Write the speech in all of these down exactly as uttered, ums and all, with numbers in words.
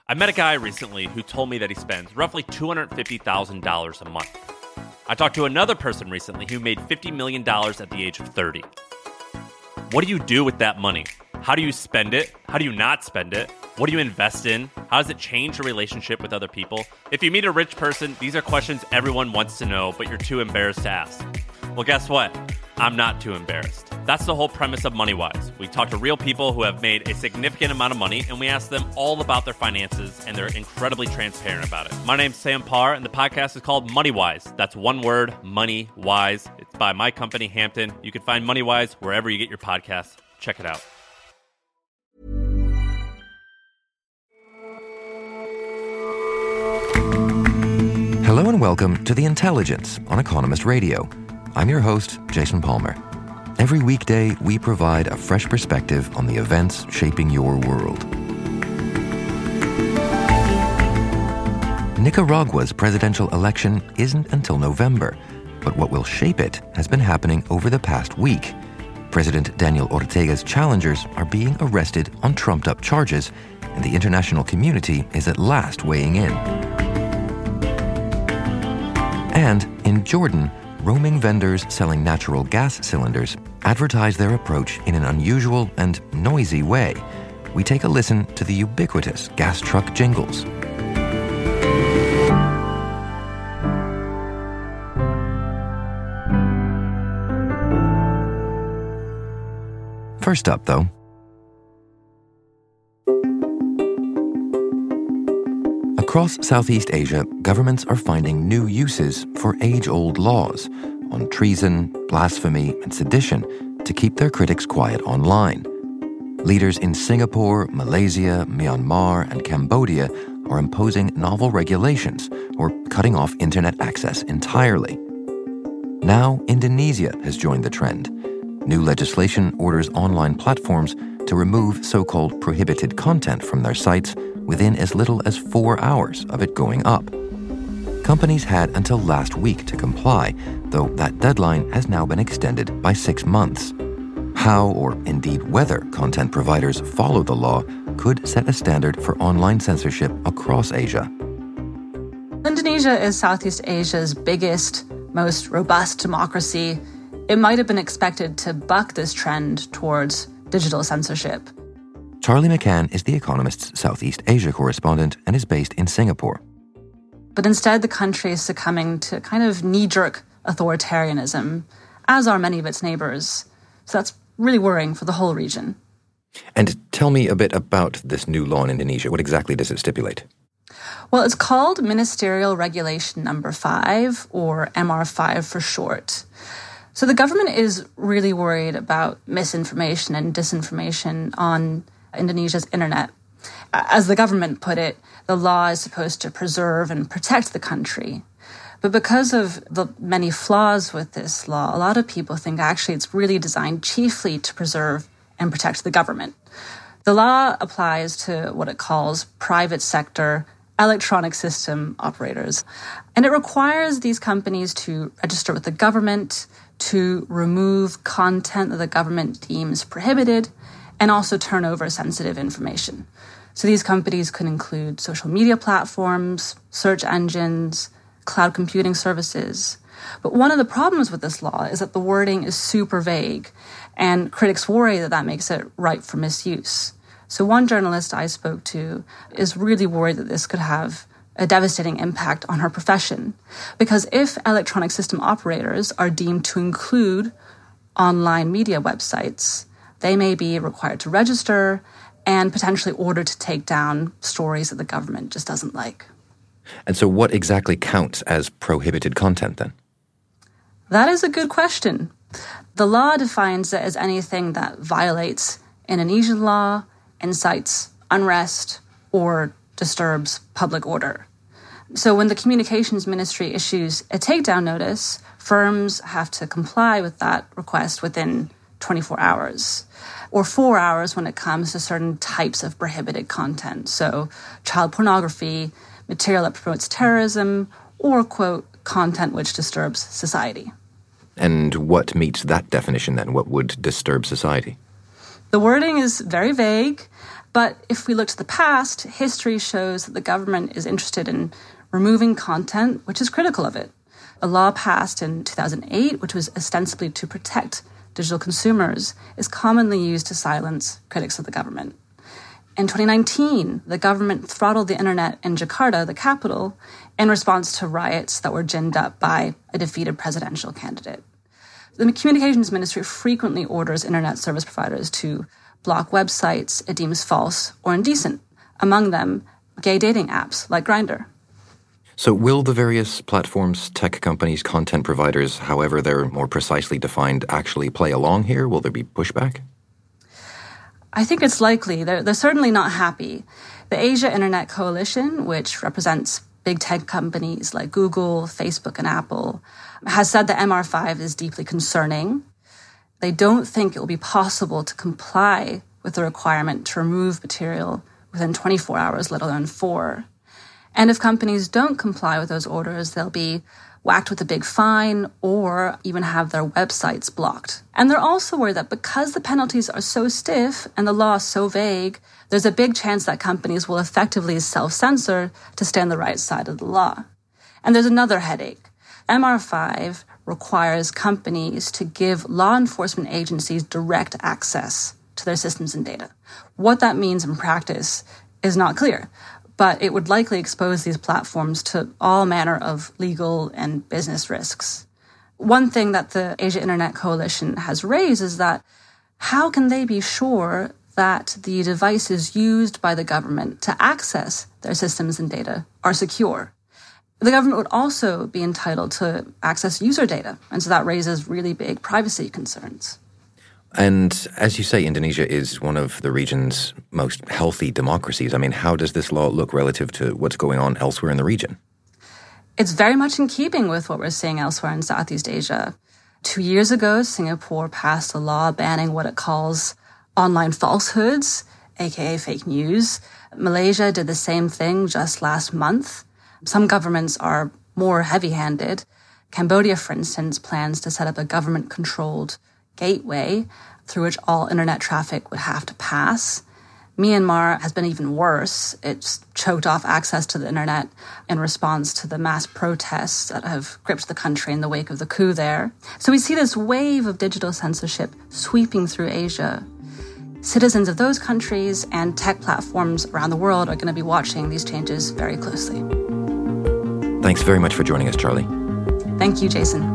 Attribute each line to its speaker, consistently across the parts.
Speaker 1: I met a guy recently who told me that he spends roughly two hundred fifty thousand dollars a month. I talked to another person recently who made fifty million dollars at the age of thirty. What do you do with that money? How do you spend it? How do you not spend it? What do you invest in? How does it change your relationship with other people? If you meet a rich person, these are questions everyone wants to know, but you're too embarrassed to ask. Well, guess what? I'm not too embarrassed. That's the whole premise of MoneyWise. We talk to real people who have made a significant amount of money, and we ask them all about their finances, and they're incredibly transparent about it. My name's Sam Parr, and the podcast is called MoneyWise. That's one word, MoneyWise. It's by my company, Hampton. You can find MoneyWise wherever you get your podcasts. Check it out.
Speaker 2: Hello and welcome to The Intelligence on Economist Radio. I'm your host, Jason Palmer. Every weekday, we provide a fresh perspective on the events shaping your world. Nicaragua's presidential election isn't until November, but what will shape it has been happening over the past week. President Daniel Ortega's challengers are being arrested on trumped-up charges, and the international community is at last weighing in. And in Jordan, roaming vendors selling natural gas cylinders advertise their approach in an unusual and noisy way. We take a listen to the ubiquitous gas truck jingles. First up, though, across Southeast Asia, governments are finding new uses for age-old laws on treason, blasphemy, and sedition to keep their critics quiet online. Leaders in Singapore, Malaysia, Myanmar, and Cambodia are imposing novel regulations or cutting off internet access entirely. Now, Indonesia has joined the trend. New legislation orders online platforms to remove so-called prohibited content from their sites within as little as four hours of it going up. Companies had until last week to comply, though that deadline has now been extended by six months. How, or indeed whether, content providers follow the law could set a standard for online censorship across Asia.
Speaker 3: Indonesia is Southeast Asia's biggest, most robust democracy. It might have been expected to buck this trend towards digital censorship.
Speaker 2: Charlie McCann is The Economist's Southeast Asia correspondent and is based in Singapore.
Speaker 3: But instead, the country is succumbing to kind of knee-jerk authoritarianism, as are many of its neighbors. So that's really worrying for the whole region.
Speaker 2: And tell me a bit about this new law in Indonesia. What exactly does it stipulate?
Speaker 3: Well, it's called Ministerial Regulation Number five, or M R five for short. So the government is really worried about misinformation and disinformation on Indonesia's internet. As the government put it, the law is supposed to preserve and protect the country. But because of the many flaws with this law, a lot of people think actually it's really designed chiefly to preserve and protect the government. The law applies to what it calls private sector electronic system operators. And it requires these companies to register with the government, to remove content that the government deems prohibited, and also turn over sensitive information. So these companies could include social media platforms, search engines, cloud computing services. But one of the problems with this law is that the wording is super vague, and critics worry that that makes it ripe for misuse. So one journalist I spoke to is really worried that this could have a devastating impact on her profession, because if electronic system operators are deemed to include online media websites, they may be required to register and potentially ordered to take down stories that the government just doesn't like.
Speaker 2: And so what exactly counts as prohibited content then?
Speaker 3: That is a good question. The law defines it as anything that violates Indonesian law, incites unrest, or disturbs public order. So when the Communications Ministry issues a takedown notice, firms have to comply with that request within twenty-four hours, or four hours when it comes to certain types of prohibited content. So child pornography, material that promotes terrorism, or, quote, content which disturbs society.
Speaker 2: And what meets that definition then? What would disturb society?
Speaker 3: The wording is very vague. But if we look to the past, history shows that the government is interested in removing content which is critical of it. A law passed in two thousand eight, which was ostensibly to protect digital consumers, is commonly used to silence critics of the government. In twenty nineteen, the government throttled the internet in Jakarta, the capital, in response to riots that were ginned up by a defeated presidential candidate. The Communications Ministry frequently orders internet service providers to block websites it deems false or indecent, among them gay dating apps like Grindr.
Speaker 2: So will the various platforms, tech companies, content providers, however they're more precisely defined, actually play along here? Will there be pushback?
Speaker 3: I think it's likely. They're, they're certainly not happy. The Asia Internet Coalition, which represents big tech companies like Google, Facebook, and Apple, has said that M R five is deeply concerning. They don't think it will be possible to comply with the requirement to remove material within twenty-four hours, let alone four. And if companies don't comply with those orders, they'll be whacked with a big fine or even have their websites blocked. And they're also worried that because the penalties are so stiff and the law is so vague, there's a big chance that companies will effectively self-censor to stay on the right side of the law. And there's another headache. M R five requires companies to give law enforcement agencies direct access to their systems and data. What that means in practice is not clear, but it would likely expose these platforms to all manner of legal and business risks. One thing that the Asia Internet Coalition has raised is that how can they be sure that the devices used by the government to access their systems and data are secure? The government would also be entitled to access user data, and so that raises really big privacy concerns.
Speaker 2: And as you say, Indonesia is one of the region's most healthy democracies. I mean, how does this law look relative to what's going on elsewhere in the region?
Speaker 3: It's very much in keeping with what we're seeing elsewhere in Southeast Asia. Two years ago, Singapore passed a law banning what it calls online falsehoods, aka fake news. Malaysia did the same thing just last month. Some governments are more heavy-handed. Cambodia, for instance, plans to set up a government-controlled gateway through which all internet traffic would have to pass. Myanmar has been even worse. It's choked off access to the internet in response to the mass protests that have gripped the country in the wake of the coup there. So we see this wave of digital censorship sweeping through Asia. Citizens of those countries and tech platforms around the world are going to be watching these changes very closely.
Speaker 2: Thanks very much for joining us, Charlie.
Speaker 3: Thank you, Jason.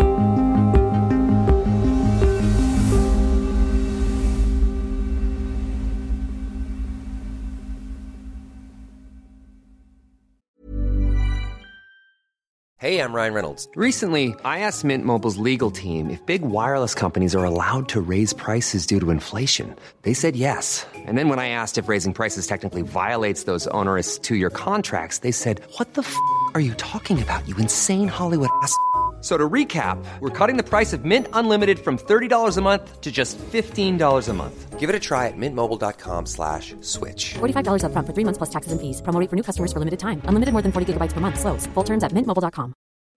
Speaker 4: Hey, I'm Ryan Reynolds. Recently, I asked Mint Mobile's legal team if big wireless companies are allowed to raise prices due to inflation. They said yes. And then when I asked if raising prices technically violates those onerous two-year contracts, they said, what the f*** are you talking about, you insane Hollywood ass f- So to recap, we're cutting the price of Mint Unlimited from thirty dollars a month to just fifteen dollars a month. Give it a try at mintmobile.com slash switch.
Speaker 5: forty-five dollars up front for three months plus taxes and fees. Promo rate for new customers for limited time. Unlimited more than forty gigabytes per month. Slows full terms at mint mobile dot com.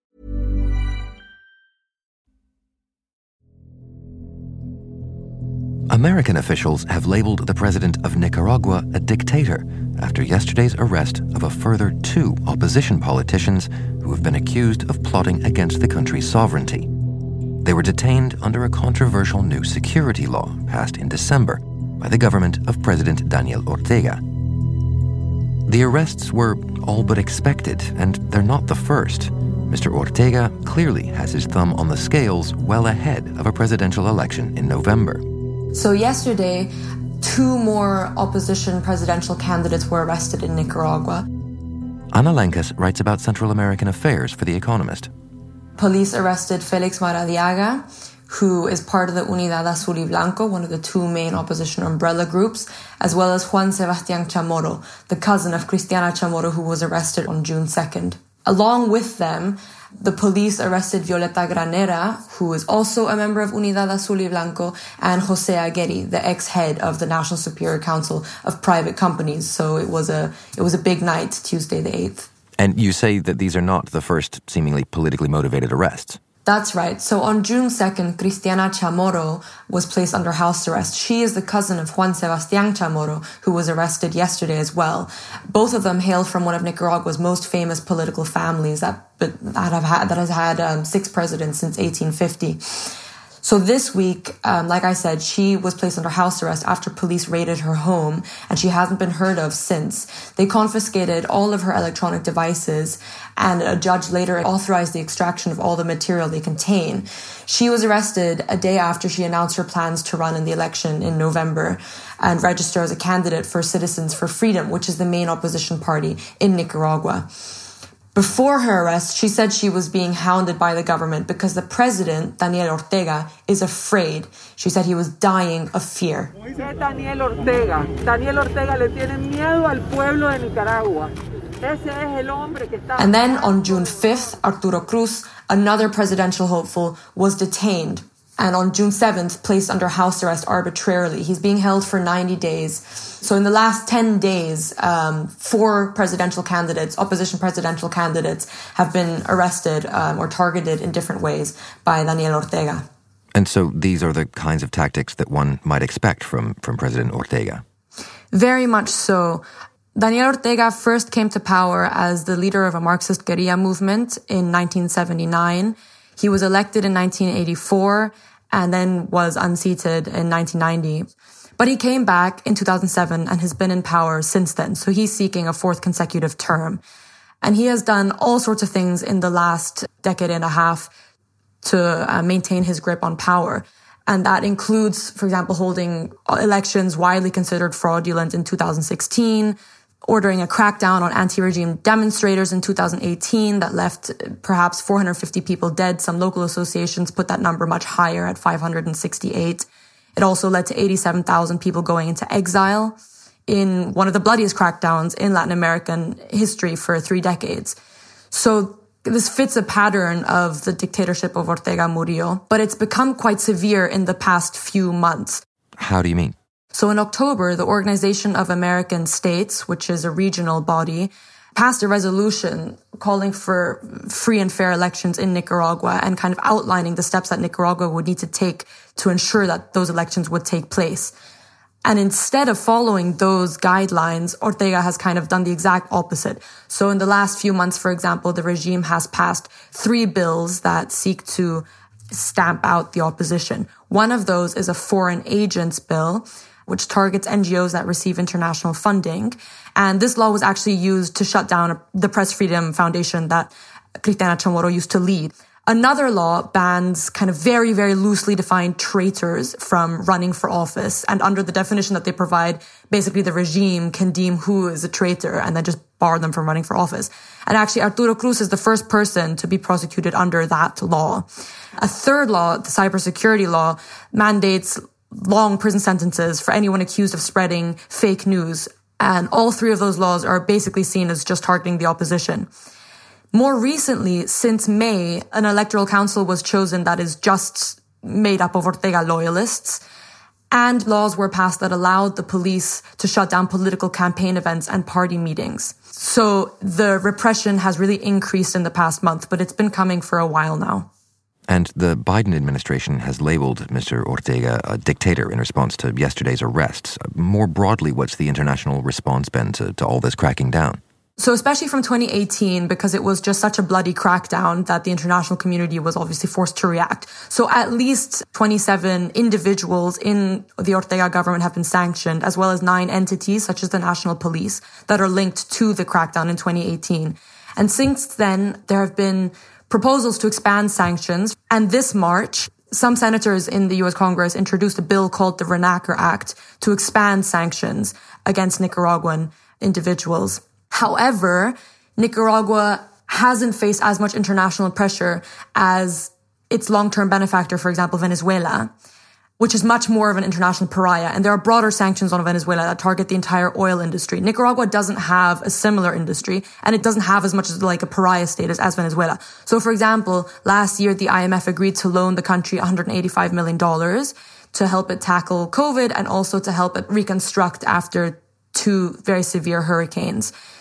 Speaker 2: American officials have labeled the president of Nicaragua a dictator after yesterday's arrest of a further two opposition politicians who have been accused of plotting against the country's sovereignty. They were detained under a controversial new security law passed in December by the government of President Daniel Ortega. The arrests were all but expected, and they're not the first. Mister Ortega clearly has his thumb on the scales well ahead of a presidential election in November.
Speaker 6: So yesterday, two more opposition presidential candidates were arrested in Nicaragua.
Speaker 2: Ana Lenkas writes about Central American affairs for The Economist.
Speaker 6: Police arrested Felix Maradiaga, who is part of the Unidad Azul y Blanco, one of the two main opposition umbrella groups, as well as Juan Sebastián Chamorro, the cousin of Cristiana Chamorro, who was arrested on June second. Along with them, the police arrested Violeta Granera, who is also a member of Unidad Azul y Blanco, and Jose Aguirre, the ex-head of the National Superior Council of Private Companies. So it was a it was a big night, Tuesday the eighth.
Speaker 2: And you say that these are not the first seemingly politically motivated arrests.
Speaker 6: That's right. So on June second, Cristiana Chamorro was placed under house arrest. She is the cousin of Juan Sebastián Chamorro, who was arrested yesterday as well. Both of them hail from one of Nicaragua's most famous political families that, that, have had, that has had um, six presidents since eighteen fifty. So this week, um, like I said, she was placed under house arrest after police raided her home, and she hasn't been heard of since. They confiscated all of her electronic devices, and a judge later authorized the extraction of all the material they contain. She was arrested a day after she announced her plans to run in the election in November and register as a candidate for Citizens for Freedom, which is the main opposition party in Nicaragua. Before her arrest, she said she was being hounded by the government because the president, Daniel Ortega, is afraid. She said he was dying of fear.
Speaker 7: Daniel Ortega. Daniel Ortega le tiene miedo al pueblo de Nicaragua.
Speaker 6: And then on June fifth, Arturo Cruz, another presidential hopeful, was detained. And on June seventh, placed under house arrest arbitrarily. He's being held for ninety days. So in the last ten days, um, four presidential candidates, opposition presidential candidates, have been arrested um, or targeted in different ways by Daniel Ortega.
Speaker 2: And so these are the kinds of tactics that one might expect from, from President Ortega.
Speaker 6: Very much so. Daniel Ortega first came to power as the leader of a Marxist guerrilla movement in nineteen seventy-nine. He was elected in nineteen eighty-four and then was unseated in nineteen ninety. But he came back in two thousand seven and has been in power since then. So he's seeking a fourth consecutive term. And he has done all sorts of things in the last decade and a half to uh, maintain his grip on power. And that includes, for example, holding elections widely considered fraudulent in two thousand sixteen, ordering a crackdown on anti-regime demonstrators in two thousand eighteen that left perhaps four hundred fifty people dead. Some local associations put that number much higher at five hundred sixty-eight. It also led to eighty-seven thousand people going into exile in one of the bloodiest crackdowns in Latin American history for three decades. So this fits a pattern of the dictatorship of Ortega Murillo, but it's become quite severe in the past few months.
Speaker 2: How do you mean?
Speaker 6: So in October, the Organization of American States, which is a regional body, passed a resolution calling for free and fair elections in Nicaragua and kind of outlining the steps that Nicaragua would need to take to ensure that those elections would take place. And instead of following those guidelines, Ortega has kind of done the exact opposite. So in the last few months, for example, the regime has passed three bills that seek to stamp out the opposition. One of those is a foreign agents bill, which targets N G Os that receive international funding. And this law was actually used to shut down the Press Freedom Foundation that Cristiana Chamorro used to lead. Another law bans kind of very, very loosely defined traitors from running for office. And under the definition that they provide, basically the regime can deem who is a traitor and then just bar them from running for office. And actually, Arturo Cruz is the first person to be prosecuted under that law. A third law, the cybersecurity law, mandates long prison sentences for anyone accused of spreading fake news. And all three of those laws are basically seen as just targeting the opposition. More recently, since May, an electoral council was chosen that is just made up of Ortega loyalists, and laws were passed that allowed the police to shut down political campaign events and party meetings. So the repression has really increased in the past month, but it's been coming for a while now.
Speaker 2: And the Biden administration has labeled Mister Ortega a dictator in response to yesterday's arrests. More broadly, what's the international response been to, to all this cracking down?
Speaker 6: So especially from twenty eighteen, because it was just such a bloody crackdown that the international community was obviously forced to react. So at least twenty-seven individuals in the Ortega government have been sanctioned, as well as nine entities, such as the National Police, that are linked to the crackdown in twenty eighteen. And since then, there have been proposals to expand sanctions. And this March, some senators in the U S Congress introduced a bill called the Renaker Act to expand sanctions against Nicaraguan individuals. However, Nicaragua hasn't faced as much international pressure as its long-term benefactor, for example, Venezuela, which is much more of an international pariah. And there are broader sanctions on Venezuela that target the entire oil industry. Nicaragua doesn't have a similar industry, and it doesn't have as much as like a pariah status as Venezuela. So, for example, last year, the I M F agreed to loan the country one hundred eighty-five million dollars to help it tackle COVID and also to help it reconstruct after two very severe hurricanes.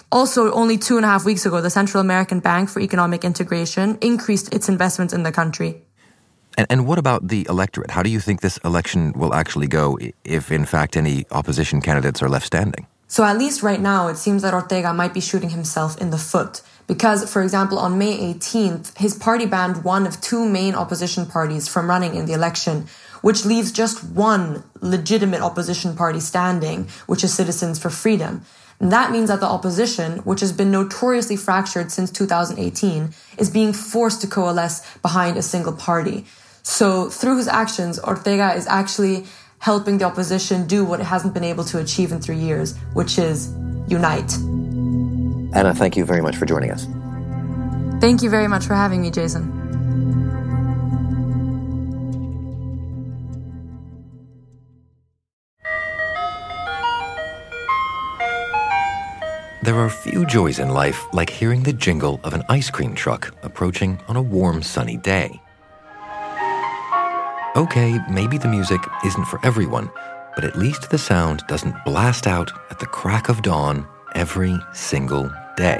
Speaker 6: Also, only two and a half weeks ago, the Central American Bank for Economic Integration increased its investments in the country.
Speaker 2: And, and what about the electorate? How do you think this election will actually go if, in fact, any opposition candidates are left standing?
Speaker 6: So at least right now, it seems that Ortega might be shooting himself in the foot. Because, for example, on May eighteenth, his party banned one of two main opposition parties from running in the election, which leaves just one legitimate opposition party standing, which is Citizens for Freedom. And that means that the opposition, which has been notoriously fractured since two thousand eighteen, is being forced to coalesce behind a single party. So through his actions, Ortega is actually helping the opposition do what it hasn't been able to achieve in three years, which is unite.
Speaker 2: Anna, thank you very much for joining us.
Speaker 6: Thank you very much for having me, Jason.
Speaker 2: There are few joys in life like hearing the jingle of an ice cream truck approaching on a warm, sunny day. Okay, maybe the music isn't for everyone, but at least the sound doesn't blast out at the crack of dawn every single day.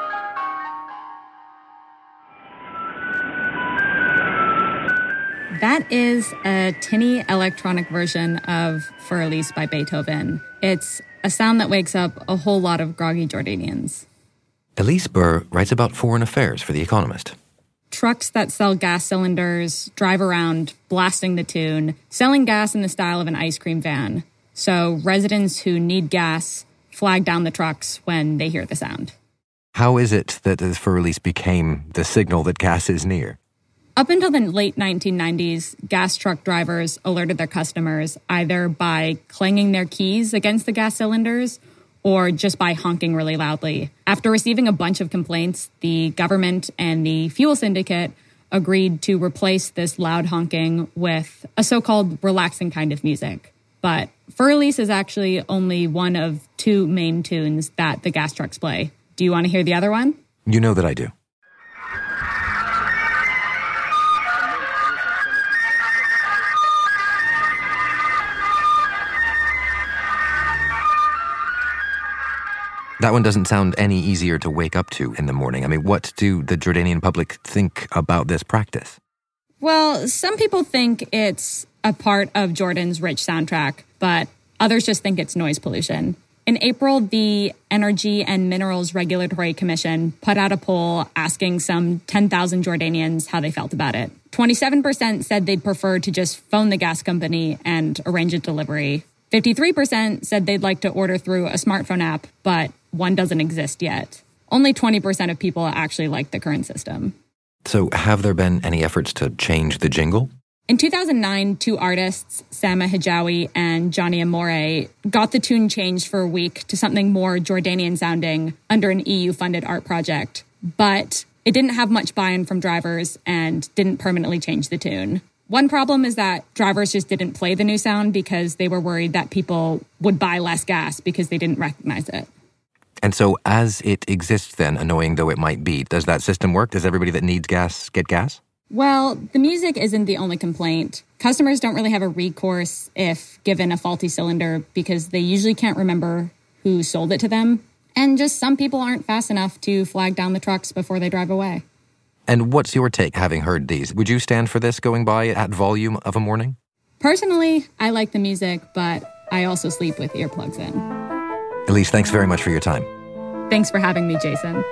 Speaker 8: That is a tinny electronic version of Für Elise by Beethoven. It's a sound that wakes up a whole lot of groggy Jordanians.
Speaker 2: Elise Burr writes about foreign affairs for The Economist.
Speaker 8: Trucks that sell gas cylinders drive around blasting the tune, selling gas in the style of an ice cream van. So residents who need gas flag down the trucks when they hear the sound.
Speaker 2: How is it that the Für Elise became the signal that gas is near?
Speaker 8: Up until the late nineteen nineties, gas truck drivers alerted their customers either by clanging their keys against the gas cylinders or just by honking really loudly. After receiving a bunch of complaints, the government and the fuel syndicate agreed to replace this loud honking with a so-called relaxing kind of music. But Für Elise is actually only one of two main tunes that the gas trucks play. Do you want to hear the other one?
Speaker 2: You know that I do. That one doesn't sound any easier to wake up to in the morning. I mean, what do the Jordanian public think about this practice?
Speaker 8: Well, some people think it's a part of Jordan's rich soundtrack, but others just think it's noise pollution. In April, the Energy and Minerals Regulatory Commission put out a poll asking some ten thousand Jordanians how they felt about it. twenty-seven percent said they'd prefer to just phone the gas company and arrange a delivery. fifty-three percent said they'd like to order through a smartphone app, but one doesn't exist yet. Only twenty percent of people actually like the current system.
Speaker 2: So have there been any efforts to change the jingle?
Speaker 8: In two thousand nine, two artists, Sama Hijawi and Johnny Amore, got the tune changed for a week to something more Jordanian-sounding under an E U-funded art project. But it didn't have much buy-in from drivers and didn't permanently change the tune. One problem is that drivers just didn't play the new sound because they were worried that people would buy less gas because they didn't recognize it.
Speaker 2: And so as it exists then, annoying though it might be, does that system work? Does everybody that needs gas get gas?
Speaker 8: Well, the music isn't the only complaint. Customers don't really have a recourse if given a faulty cylinder because they usually can't remember who sold it to them. And just some people aren't fast enough to flag down the trucks before they drive away.
Speaker 2: And what's your take, having heard these? Would you stand for this going by at volume of a morning?
Speaker 8: Personally, I like the music, but I also sleep with earplugs in.
Speaker 2: Elise, thanks very much for your time.
Speaker 8: Thanks for having me, Jason.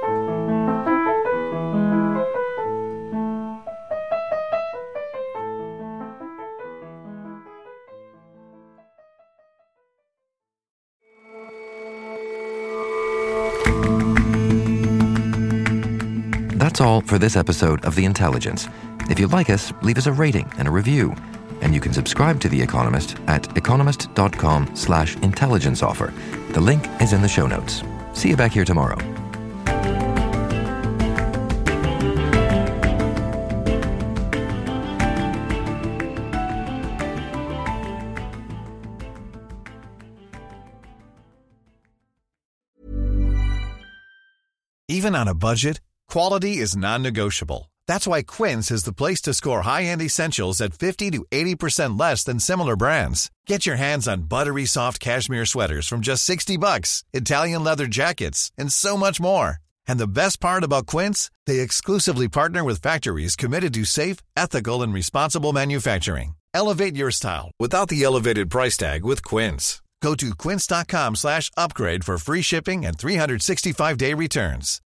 Speaker 2: That's all for this episode of The Intelligence. If you like us, leave us a rating and a review. And you can subscribe to The Economist at economist.com slash intelligence offer. The link is in the show notes. See you back here tomorrow.
Speaker 9: Even on a budget, quality is non-negotiable. That's why Quince is the place to score high-end essentials at fifty to eighty percent less than similar brands. Get your hands on buttery soft cashmere sweaters from just sixty bucks, Italian leather jackets, and so much more. And the best part about Quince, they exclusively partner with factories committed to safe, ethical, and responsible manufacturing. Elevate your style without the elevated price tag with Quince. Go to quince.com slash upgrade for free shipping and three sixty-five day returns.